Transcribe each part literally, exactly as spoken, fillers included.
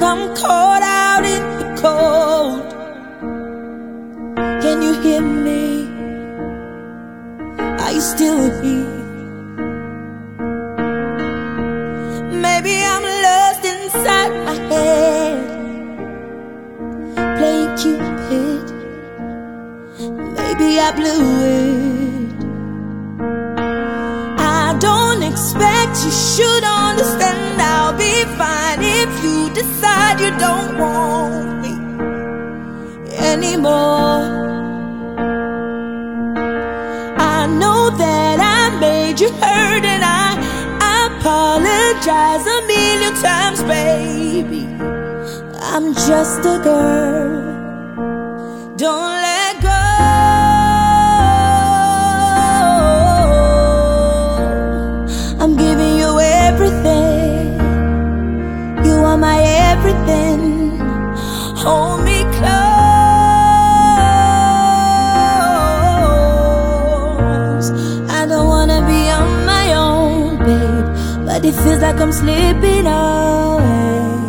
I'm caught out in the cold. Can you hear me? Are you still here? Maybe I'm lost inside my head, playing Cupid. Maybe I blew it. I don't expect you should understand. I'll be fine if you decide you don't want me anymore. I know that I made you hurt, and I apologize a million times, baby. I'm just a girl. Don't let go. I'm giving you everything. You are my everything. Hold me close. I don't wanna be on my own, babe, but it feels like I'm slipping away.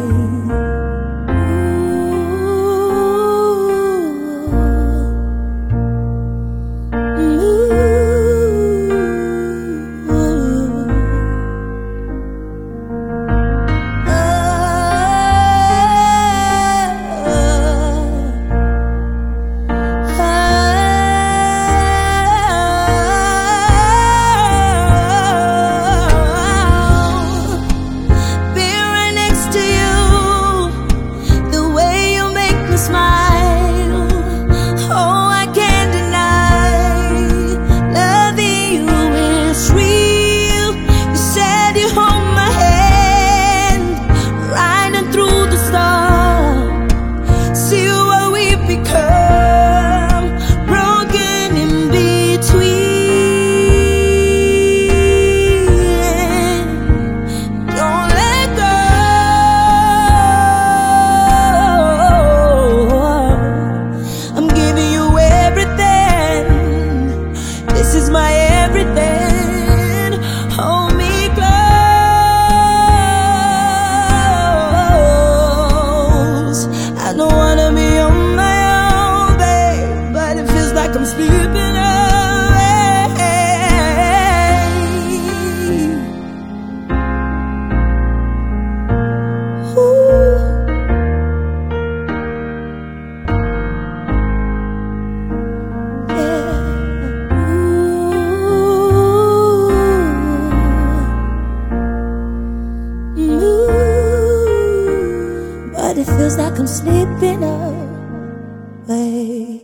This is my everything. Hold me close. I don't wanna be on my own, babe, but it feels like I'm sleeping away. Ooh. But it feels like I'm slipping away.